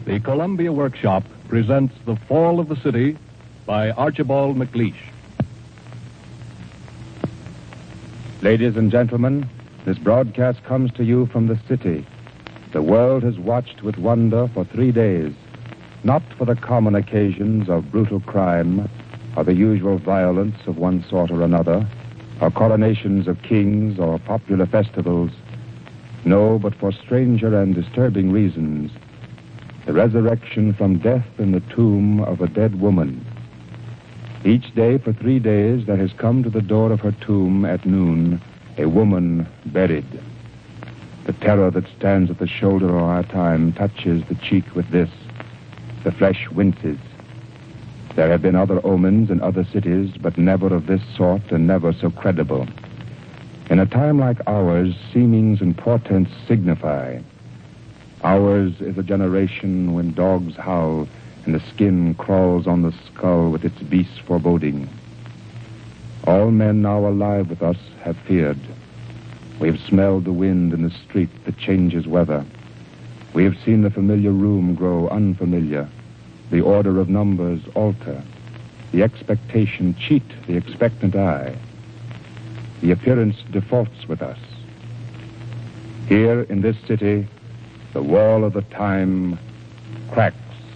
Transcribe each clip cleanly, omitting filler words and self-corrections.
The Columbia Workshop presents The Fall of the City by Archibald MacLeish. Ladies and gentlemen, this broadcast comes to you from the city. The world has watched with wonder for 3 days, not for the common occasions of brutal crime or the usual violence of one sort or another, or coronations of kings or popular festivals. No, but for stranger and disturbing reasons. The resurrection from death in the tomb of a dead woman. Each day for 3 days there has come to the door of her tomb at noon a woman buried. The terror that stands at the shoulder of our time touches the cheek with this. The flesh winces. There have been other omens in other cities, but never of this sort and never so credible. In a time like ours, seemings and portents signify. Ours is a generation when dogs howl and the skin crawls on the skull with its beast's foreboding. All men now alive with us have feared. We have smelled the wind in the street that changes weather. We have seen the familiar room grow unfamiliar, the order of numbers alter, the expectation cheat the expectant eye. The appearance defaults with us. Here in this city, the wall of the time cracks.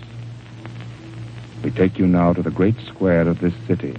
We take you now to the great square of this city.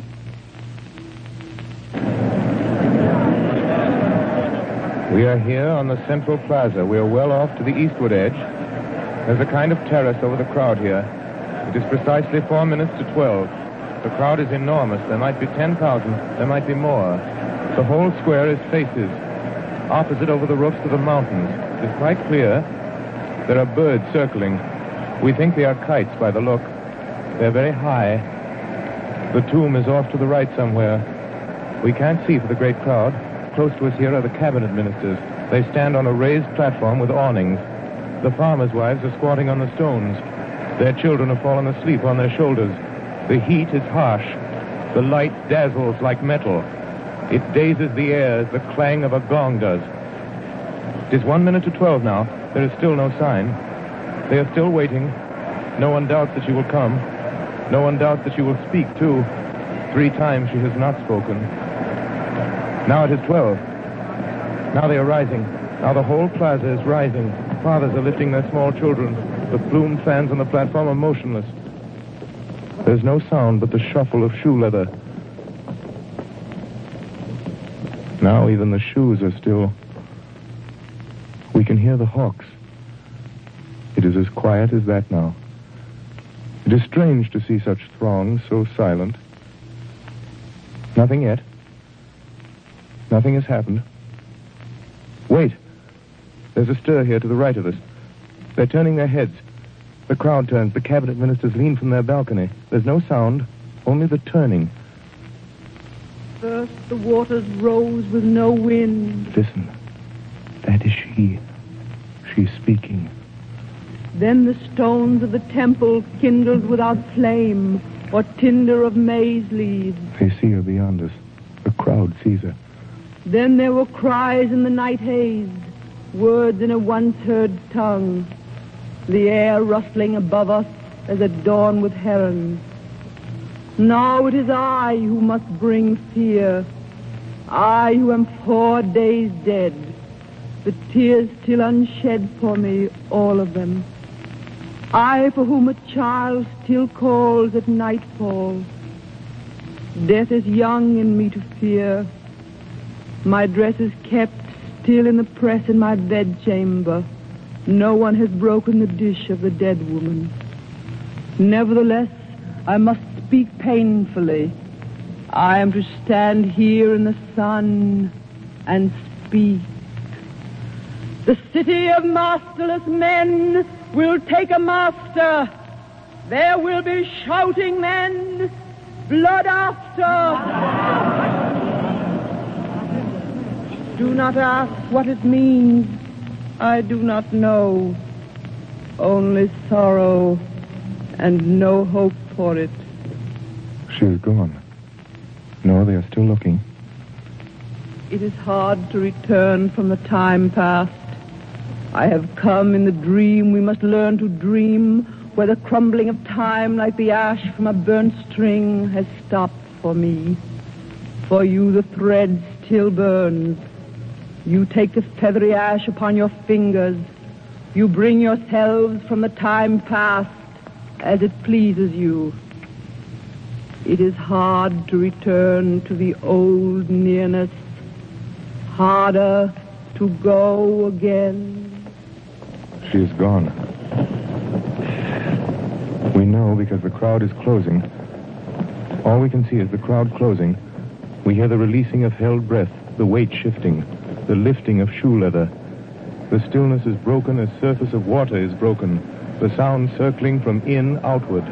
We are here on the central plaza. We are well off to the eastward edge. There's a kind of terrace over the crowd here. It is precisely 4 minutes to 12. The crowd is enormous. There might be 10,000. There might be more. The whole square is faces. Opposite over the roofs of the mountains. It is quite clear. There are birds circling. We think they are kites by the look. They're very high. The tomb is off to the right somewhere. We can't see for the great crowd. Close to us here are the cabinet ministers. They stand on a raised platform with awnings. The farmers' wives are squatting on the stones. Their children have fallen asleep on their shoulders. The heat is harsh. The light dazzles like metal. It dazes the air as the clang of a gong does. It is 1 minute to 12 now. There is still no sign. They are still waiting. No one doubts that she will come. No one doubts that she will speak, too. 3 times she has not spoken. Now it is 12. Now they are rising. Now the whole plaza is rising. Fathers are lifting their small children. The plumed fans on the platform are motionless. There's no sound but the shuffle of shoe leather. Now even the shoes are still. We can hear the hawks. It is as quiet as that now. It is strange to see such throngs so silent. Nothing yet. Nothing has happened. Wait. There's a stir here to the right of us. They're turning their heads. The crowd turns. The cabinet ministers lean from their balcony. There's no sound, only the turning. First the waters rose with no wind. Listen. That is she. She's speaking. Then the stones of the temple kindled without flame or tinder of maize leaves. They see her beyond us. The crowd sees her. Then there were cries in the night haze, words in a once-heard tongue, the air rustling above us as at dawn with herons. Now it is I who must bring fear, I who am 4 days dead, the tears still unshed for me, all of them. I for whom a child still calls at nightfall. Death is young in me to fear. My dress is kept still in the press in my bedchamber. No one has broken the dish of the dead woman. Nevertheless, I must speak painfully. I am to stand here in the sun and speak. The city of masterless men will take a master. There will be shouting men, blood after. Do not ask what it means. I do not know. Only sorrow and no hope for it. She is gone. No, they are still looking. It is hard to return from the time past. I have come in the dream we must learn to dream, where the crumbling of time like the ash from a burnt string has stopped for me. For you the thread still burns. You take the feathery ash upon your fingers. You bring yourselves from the time past as it pleases you. It is hard to return to the old nearness, harder to go again. She is gone. We know because the crowd is closing. All we can see is the crowd closing. We hear the releasing of held breath, the weight shifting, the lifting of shoe leather. The stillness is broken as surface of water is broken, the sound circling from in outward.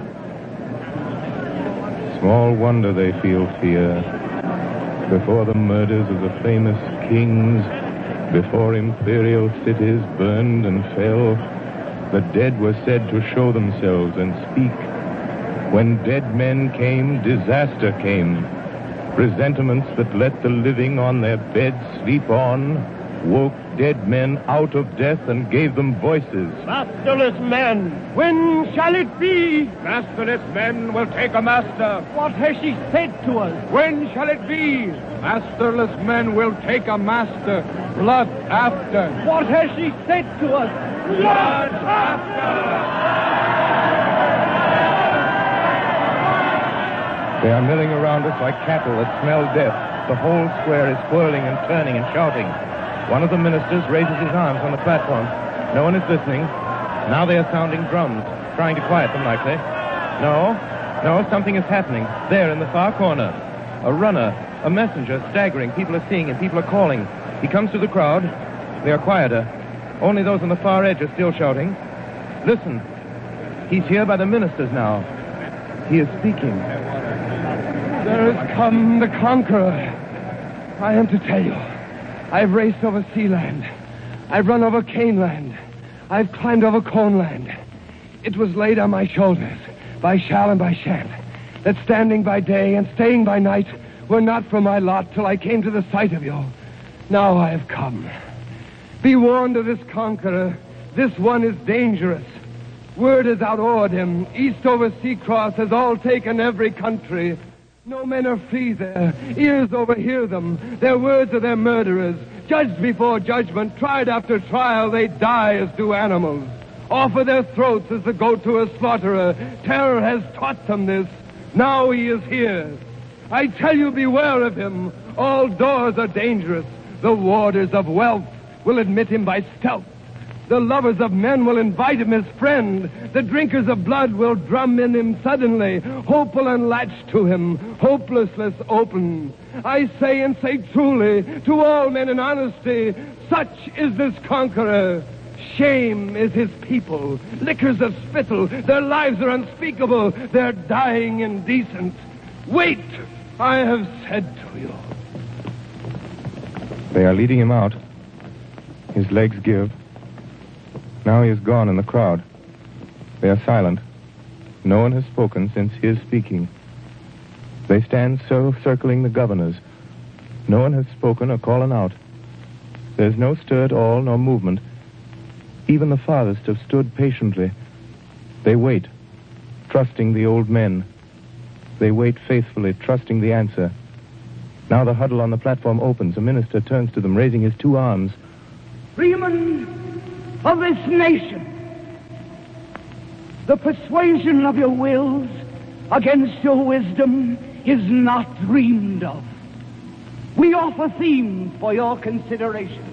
Small wonder they feel fear. Before the murders of the famous kings, before imperial cities burned and fell, the dead were said to show themselves and speak. When dead men came, disaster came. Presentiments that let the living on their beds sleep on woke dead men out of death and gave them voices. Masterless men, when shall it be? Masterless men will take a master. What has she said to us? When shall it be? Masterless men will take a master. Blood after. What has she said to us? Blood after! They are milling around us like cattle that smell death. The whole square is whirling and turning and shouting. One of the ministers raises his arms on the platform. No one is listening. Now they are sounding drums, trying to quiet them likely. No, something is happening. There in the far corner. A runner, a messenger, staggering. People are seeing him. People are calling. He comes to the crowd. They are quieter. Only those on the far edge are still shouting. Listen. He's here by the ministers now. He is speaking. There has come the conqueror. I am to tell you. I've raced over sea land. I've run over cane land. I've climbed over cone land. It was laid on my shoulders by Shal and by Shan, that standing by day and staying by night were not for my lot till I came to the sight of you. Now I have come. Be warned of this conqueror. This one is dangerous. Word has outawed him. East over sea cross has all taken every country. No men are free there. Ears overhear them. Their words are their murderers. Judged before judgment, tried after trial, they die as do animals. Offer their throats as the goat to a slaughterer. Terror has taught them this. Now he is here. I tell you, beware of him. All doors are dangerous. The warders of wealth will admit him by stealth. The lovers of men will invite him as friend. The drinkers of blood will drum in him suddenly, hopeful and latched to him, hopelessness open. I say and say truly, to all men in honesty, such is this conqueror. Shame is his people. Liquors of spittle. Their lives are unspeakable. They're dying indecent. Wait, I have said to you. They are leading him out. His legs give. Now he is gone in the crowd. They are silent. No one has spoken since his speaking. They stand so circling the governors. No one has spoken or callen out. There's no stir at all, nor movement. Even the farthest have stood patiently. They wait, trusting the old men. They wait faithfully, trusting the answer. Now the huddle on the platform opens. A minister turns to them, raising his two arms. Freemen of this nation, the persuasion of your wills against your wisdom is not dreamed of. We offer themes for your consideration.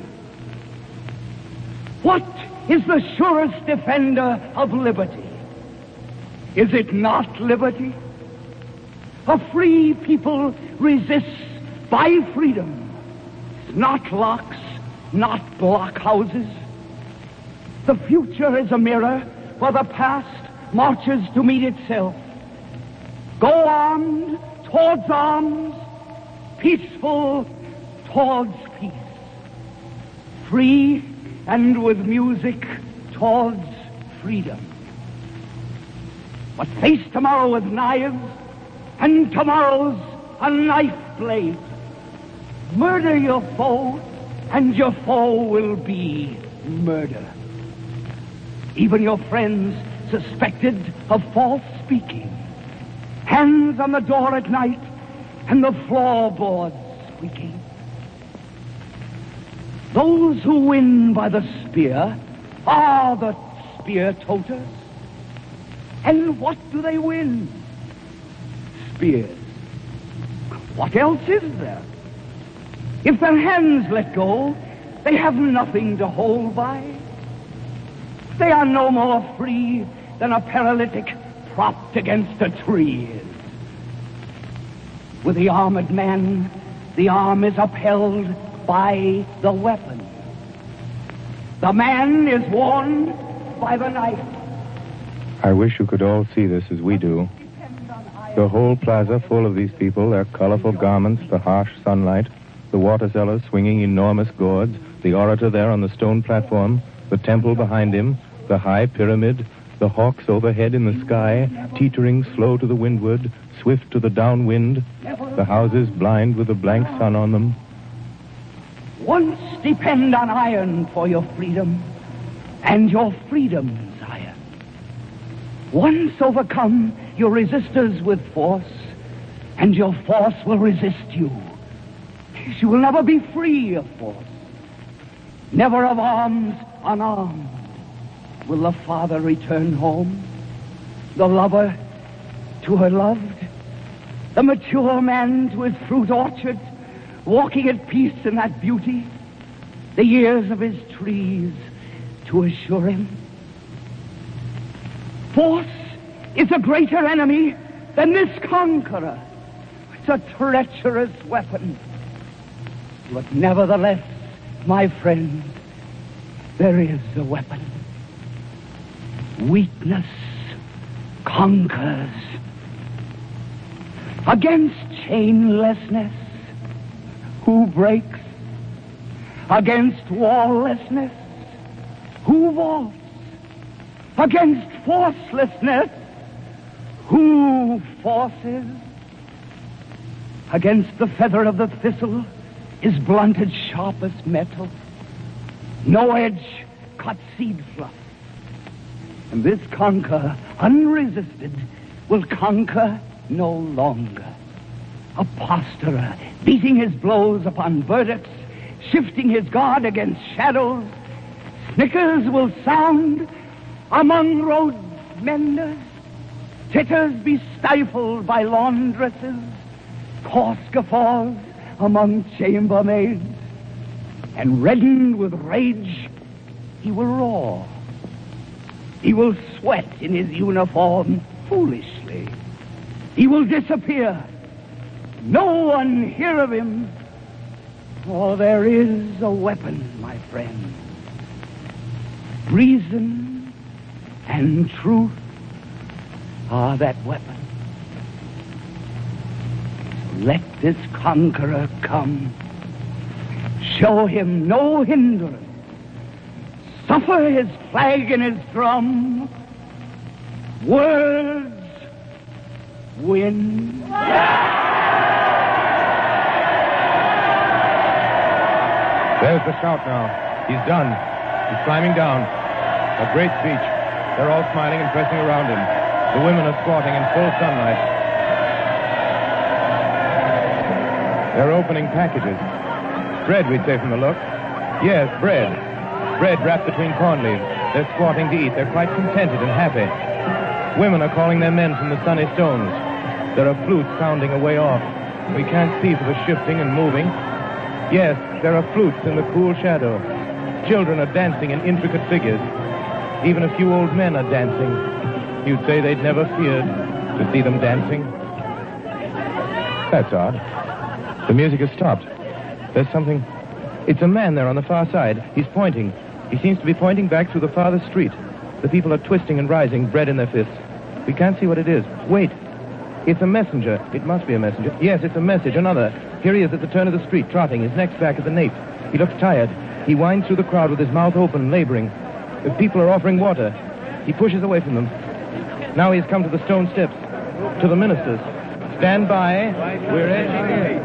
What is the surest defender of liberty? Is it not liberty? A free people resists by freedom, not locks, not blockhouses. The future is a mirror where the past marches to meet itself. Go armed towards arms, peaceful towards peace. Free and with music towards freedom. But face tomorrow with knives, and tomorrow's a knife blade. Murder your foe, and your foe will be murder. Even your friends suspected of false speaking. Hands on the door at night and the floorboards squeaking. Those who win by the spear are the spear toters. And what do they win? Spears. What else is there? If their hands let go, they have nothing to hold by. They are no more free than a paralytic propped against a tree is. With the armored man, the arm is upheld by the weapon. The man is worn by the knife. I wish you could all see this as we do. The whole plaza full of these people, their colorful garments, the harsh sunlight, the water sellers swinging enormous gourds, the orator there on the stone platform, the temple behind him, the high pyramid, the hawks overhead in the sky, teetering slow to the windward, swift to the downwind, the houses blind with the blank sun on them. Once depend on iron for your freedom, and your freedom's iron. Once overcome your resistors with force, and your force will resist you. You will never be free of force. Never of arms unarmed will the father return home, the lover to her loved, the mature man to his fruit orchard, walking at peace in that beauty, the years of his trees to assure him. Force is a greater enemy than this conqueror. It's a treacherous weapon. But nevertheless, my friend, there is a weapon. Weakness conquers. Against chainlessness, who breaks? Against walllessness, who vaults? Against forcelessness, who forces? Against the feather of the thistle is blunted sharpest metal. No edge cuts seed fluff. And this conqueror, unresisted, will conquer no longer. A posterer, beating his blows upon verdicts, shifting his guard against shadows. Snickers will sound among road menders. Titters be stifled by laundresses. Coarse guffaws among chambermaids. And reddened with rage, he will roar. He will sweat in his uniform foolishly. He will disappear. No one hear of him. For there is a weapon, my friend. Reason and truth are that weapon. Let this conqueror come. Show him no hindrance. Suffer his flag and his drum. Words win. There's the shout now. He's done. He's climbing down. A great speech. They're all smiling and pressing around him. The women are squatting in full sunlight. They're opening packages. Bread, we'd say from the look. Yes, bread. Bread wrapped between corn leaves. They're squatting to eat. They're quite contented and happy. Women are calling their men from the sunny stones. There are flutes sounding away off. We can't see for the shifting and moving. Yes, there are flutes in the cool shadow. Children are dancing in intricate figures. Even a few old men are dancing. You'd say they'd never feared to see them dancing. That's odd. The music has stopped. There's something... It's a man there on the far side. He's pointing. He seems to be pointing back through the farthest street. The people are twisting and rising, bread in their fists. We can't see what it is. Wait. It's a messenger. It must be a messenger. Yes, it's a message. Another. Here he is at the turn of the street, trotting, his neck's back at the nape. He looks tired. He winds through the crowd with his mouth open, laboring. The people are offering water. He pushes away from them. Now he has come to the stone steps. To the ministers. Stand by. We're edging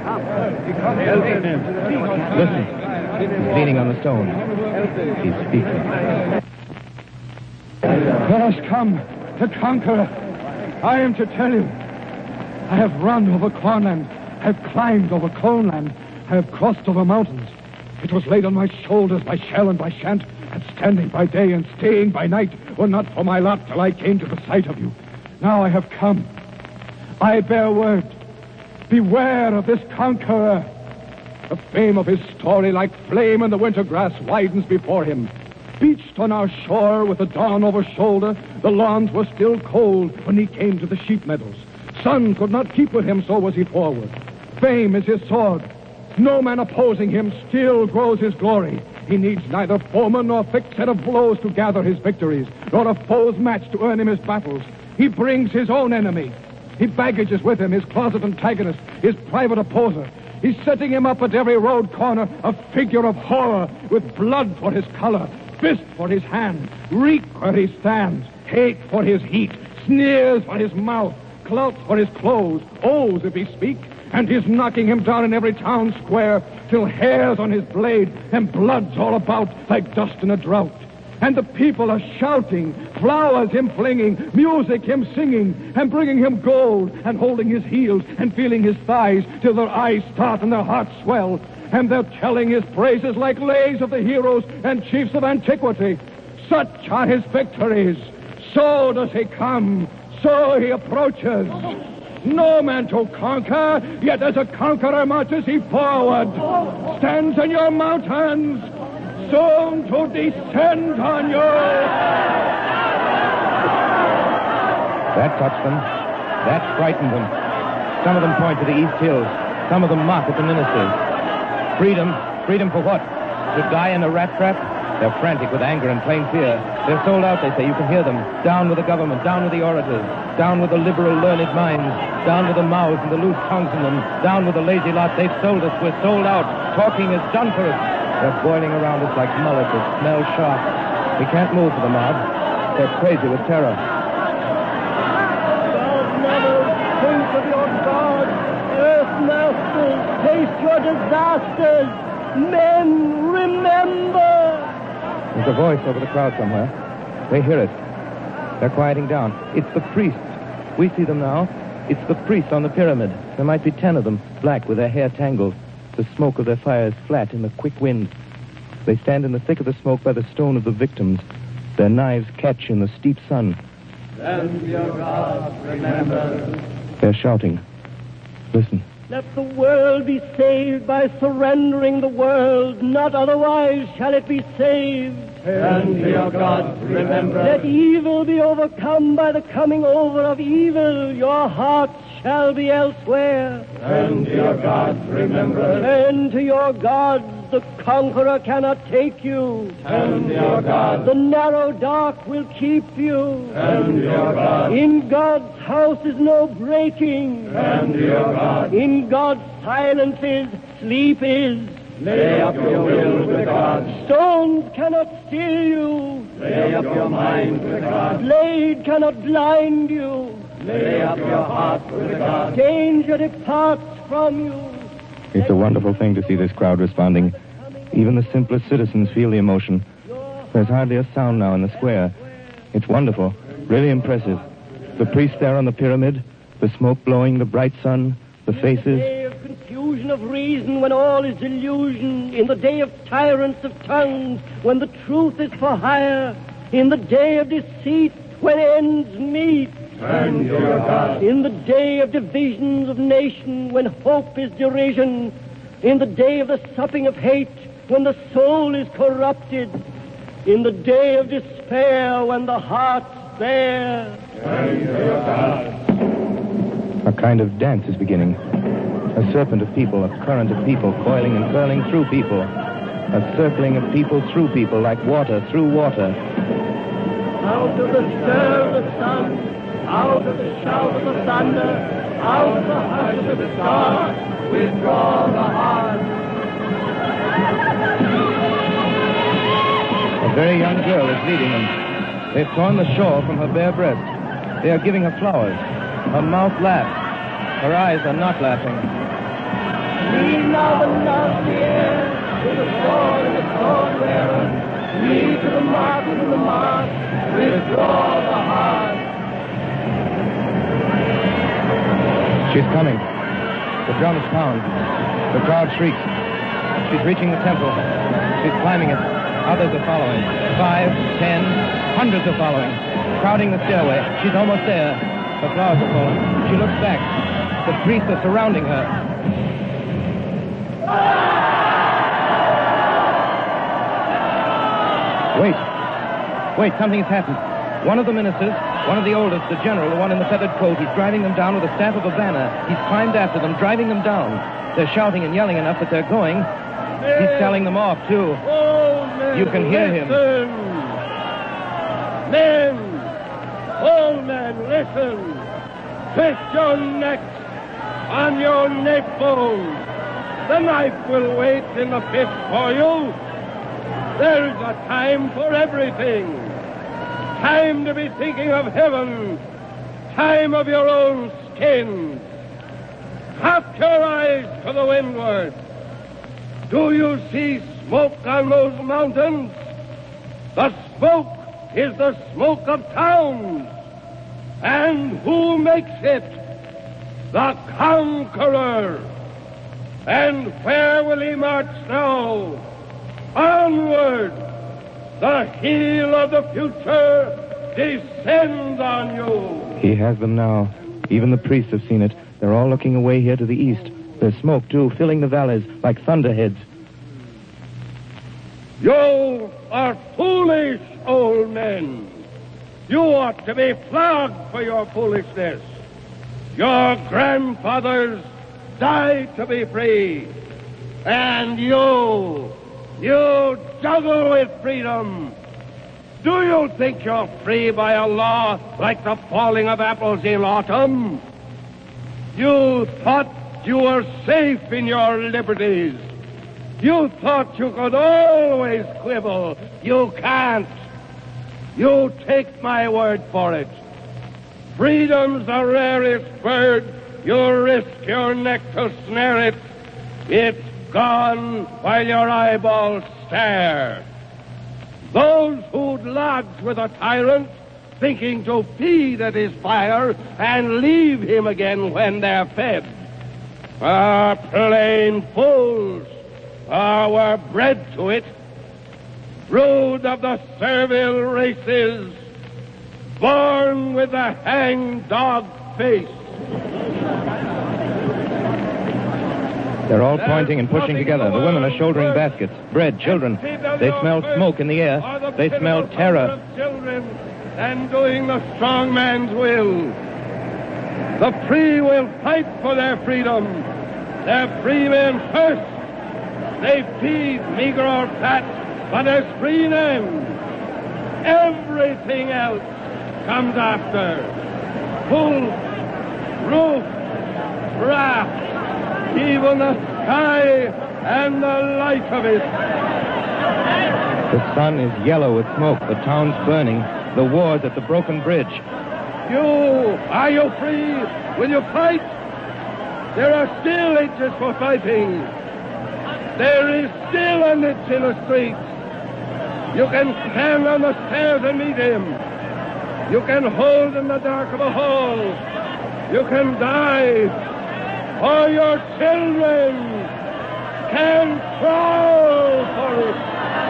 in. Listen. He's leaning on the stone. He's speaking. Let us come, the conqueror. I am to tell you. I have run over cornland. I have climbed over coneland. I have crossed over mountains. It was laid on my shoulders by shell and by shant, and standing by day and staying by night were not for my lot till I came to the sight of you. Now I have come. I bear word. Beware of this conqueror. The fame of his story, like flame in the winter grass, widens before him. Beached on our shore with the dawn over shoulder, the lawns were still cold when he came to the sheep meadows. Sun could not keep with him, so was he forward. Fame is his sword. No man opposing him, still grows his glory. He needs neither foeman nor thick set of blows to gather his victories, nor a foe's match to earn him his battles. He brings his own enemy. He baggages with him his closet antagonist, his private opposer. He's setting him up at every road corner, a figure of horror, with blood for his color, fist for his hand, reek where he stands, hate for his heat, sneers for his mouth, clout for his clothes, oaths if he speak, and he's knocking him down in every town square till hair's on his blade and blood's all about like dust in a drought. And the people are shouting, flowers him flinging, music him singing, and bringing him gold, and holding his heels and feeling his thighs till their eyes start and their hearts swell. And they're telling his praises like lays of the heroes and chiefs of antiquity. Such are his victories. So does he come. So he approaches. No man to conquer, yet as a conqueror marches he forward. Stands in your mountains, soon to descend on you. That touched them. That frightened them. Some of them point to the East Hills. Some of them mock at the ministers. Freedom? Freedom for what? To die in a rat trap? They're frantic with anger and plain fear. They're sold out, they say. You can hear them. Down with the government. Down with the orators. Down with the liberal, learned minds. Down with the mouths and the loose tongues in them. Down with the lazy lot. They've sold us. We're sold out. Talking is done for us. They're boiling around us like mullets that smell sharp. We can't move for the mob. They're crazy with terror. God, never think of your God. Earth masters, face your disasters. Men, remember. There's a voice over the crowd somewhere. They hear it. They're quieting down. It's the priests. We see them now. It's the priests on the pyramid. There might be 10 of them, black with their hair tangled. The smoke of their fires flat in the quick wind. They stand in the thick of the smoke by the stone of the victims. Their knives catch in the steep sun. And your God, remember. They're shouting. Listen. Let the world be saved by surrendering the world. Not otherwise shall it be saved. And your God, remember. Let evil be overcome by the coming over of evil. Your hearts shall be elsewhere. And your God, remember. Turn to your gods. The conqueror cannot take you. And your God. The narrow dark will keep you. And your God. In God's house is no breaking. And your God. In God's silence is, sleep is. Lay up your will with God. Stones cannot steal you. Lay up your mind with God. Blade cannot blind you. Lay up your heart with God. Danger departs from you. It's a wonderful thing to see this crowd responding. Even the simplest citizens feel the emotion. There's hardly a sound now in the square. It's wonderful, really impressive. The priests there on the pyramid, the smoke blowing, the bright sun, the faces. In the day of confusion of reason, when all is delusion, in the day of tyrants of tongues, when the truth is for hire, in the day of deceit, when ends meet. And your God. In the day of divisions of nation, when hope is derision, in the day of the supping of hate, when the soul is corrupted, in the day of despair, when the heart's bare. And your God. A kind of dance is beginning. A serpent of people, a current of people, coiling and curling through people. A circling of people through people, like water through water. Out of the stir of the sun, out of the shout of the thunder, out of the hush of the stars, withdraw the heart. A very young girl is leading them. They've torn the shawl from her bare breast. They are giving her flowers. Her mouth laughs. Her eyes are not laughing. Lead now the lofty air to the sword and the sword bearer. We to the march, withdraw the heart. She's coming. The drums pound. The crowd shrieks. She's reaching the temple. She's climbing it. Others are following. 5, 10, hundreds are following. Crowding the stairway. She's almost there. Her flowers are falling. She looks back. The priests are surrounding her. Wait, something has happened. One of the ministers, one of the oldest, the general, the one in the feathered coat, he's driving them down with the staff of a banner. He's climbed after them, driving them down. They're shouting and yelling enough that they're going. He's telling them off, too. You can hear him. Men, all men, listen. Twist your necks on your nape bones. The knife will wait in the pit for you. There's a time for everything. Time to be thinking of heaven. Time of your own skin. Cock your eyes to the windward. Do you see smoke on those mountains? The smoke is the smoke of towns. And who makes it? The conqueror. And where will he march now? Onward! The heel of the future descends on you. He has them now. Even the priests have seen it. They're all looking away here to the east. There's smoke, too, filling the valleys like thunderheads. You are foolish, old men. You ought to be flogged for your foolishness. Your grandfathers died to be free. And you juggle with freedom. Do you think you're free by a law like the falling of apples in autumn? You thought you were safe in your liberties. You thought you could always quibble. You can't. You take my word for it. Freedom's the rarest bird. You risk your neck to snare it. It's gone while your eyeballs stare. Those who'd lodge with a tyrant, thinking to feed at his fire and leave him again when they're fed, are plain fools, or were bred to it. Brood of the servile races, born with the hang-dog face. They're all pointing and pushing together. The women are shouldering baskets. Bread, children. They smell smoke in the air. They smell terror. Children and doing the strong man's will. The free will fight for their freedom. They're free men first. They feed meager or fat, but as free men. Everything else comes after. Full, roof, raft, even the sky and the light of it. The sun is yellow with smoke. The town's burning. The war's at the broken bridge. Are you free? Will you fight? There are still ages for fighting. There is still a niche in the streets. You can stand on the stairs and meet him. You can hold in the dark of a hall. You can die. Or your children can crawl for it.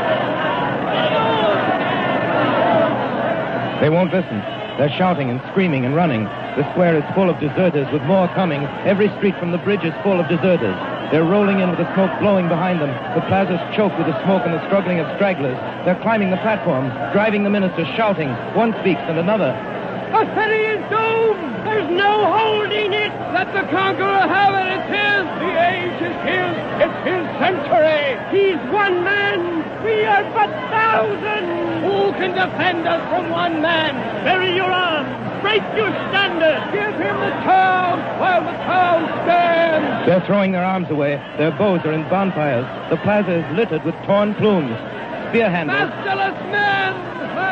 They won't listen. They're shouting and screaming and running. The square is full of deserters, with more coming. Every street from the bridge is full of deserters. They're rolling in with the smoke blowing behind them. The plaza's choked with the smoke and the struggling of stragglers. They're climbing the platform, driving the ministers, shouting. One speaks and another. The city is doomed! There's no holding it! Let the conqueror have it! It's his! The age is his! It's his century! He's one man! We are but thousands! Who can defend us from one man? Bury your arms! Break your standard! Give him the town while the town stands! They're throwing their arms away. Their bows are in bonfires. The plaza is littered with torn plumes. Spear handles. Masterless men!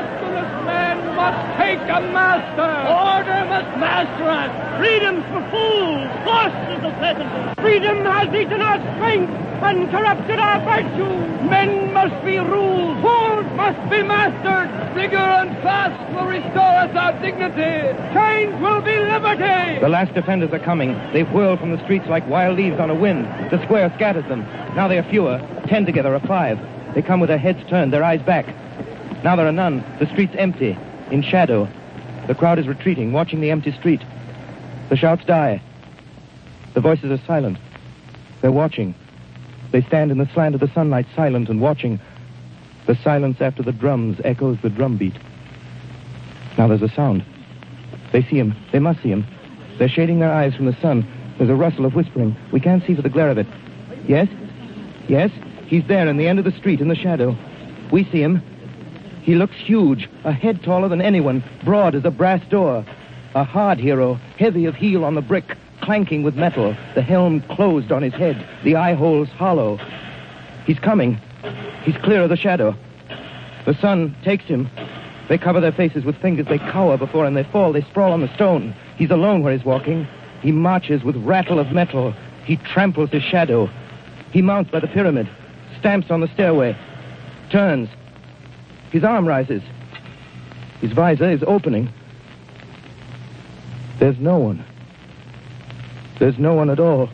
masterless man must take a master. Order must master us. Freedom's for fools. Force is the peasant. Freedom has eaten our strength and corrupted our virtue. Men must be ruled. Fools must be mastered. Rigor and fast will restore us our dignity. Change will be liberty. The last defenders are coming. They whirl from the streets like wild leaves on a wind. The square scatters them. Now they are fewer. 10 together or 5. They come with their heads turned, their eyes back. Now there are none. The street's empty, in shadow. The crowd is retreating, watching the empty street. The shouts die. The voices are silent. They're watching. They stand in the slant of the sunlight, silent and watching. The silence after the drums echoes the drum beat. Now there's a sound. They see him. They must see him. They're shading their eyes from the sun. There's a rustle of whispering. We can't see for the glare of it. Yes? Yes? He's there in the end of the street in the shadow. We see him. He looks huge, a head taller than anyone, broad as a brass door. A hard hero, heavy of heel on the brick, clanking with metal, the helm closed on his head, the eye holes hollow. He's coming. He's clear of the shadow. The sun takes him. They cover their faces with fingers. They cower before him. They fall. They sprawl on the stone. He's alone where he's walking. He marches with rattle of metal. He tramples his shadow. He mounts by the pyramid, stamps on the stairway, turns. His arm rises. His visor is opening. There's no one. There's no one at all.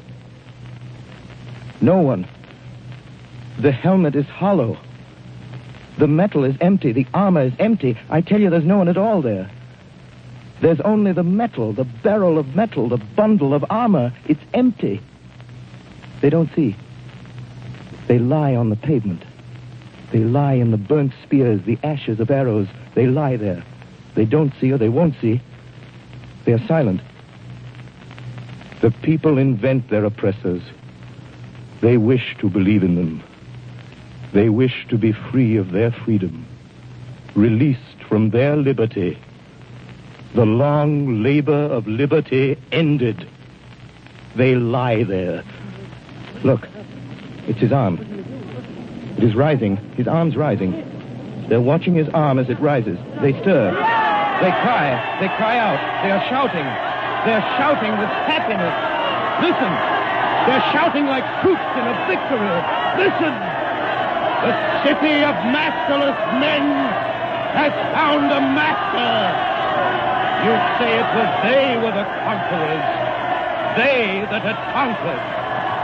No one. The helmet is hollow. The metal is empty. The armor is empty. I tell you, there's no one at all there. There's only the metal, the barrel of metal, the bundle of armor. It's empty. They don't see. They lie on the pavement. They lie in the burnt spears, the ashes of arrows. They lie there. They don't see or they won't see. They are silent. The people invent their oppressors. They wish to believe in them. They wish to be free of their freedom, released from their liberty. The long labor of liberty ended. They lie there. Look, it's his arm. It is rising. His arm's rising. They're watching his arm as it rises. They stir. They cry. They cry out. They are shouting. They're shouting with happiness. Listen. They're shouting like troops in a victory. Listen. The city of masterless men has found a master. You say it was they were the conquerors. They that had conquered.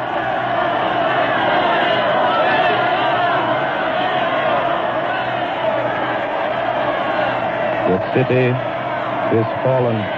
The city is fallen.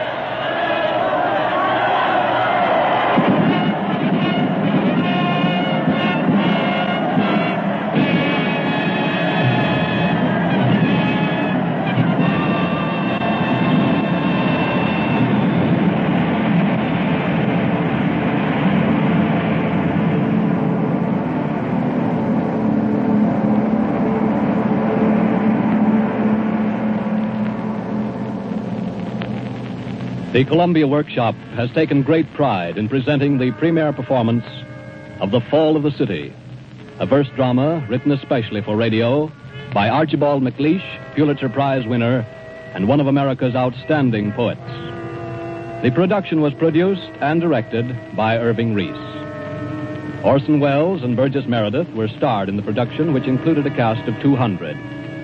The Columbia Workshop has taken great pride in presenting the premiere performance of The Fall of the City, a verse drama written especially for radio by Archibald MacLeish, Pulitzer Prize winner and one of America's outstanding poets. The production was produced and directed by Irving Reese. Orson Welles and Burgess Meredith were starred in the production, which included a cast of 200.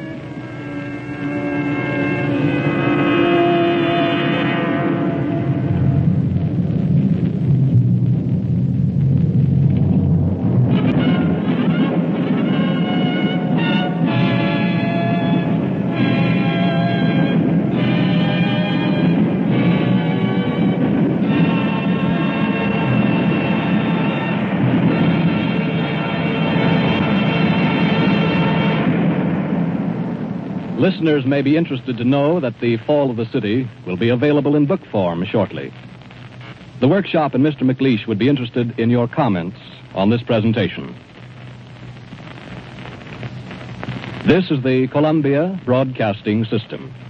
Listeners may be interested to know that The Fall of the City will be available in book form shortly. The Workshop and Mr. MacLeish would be interested in your comments on this presentation. This is the Columbia Broadcasting System.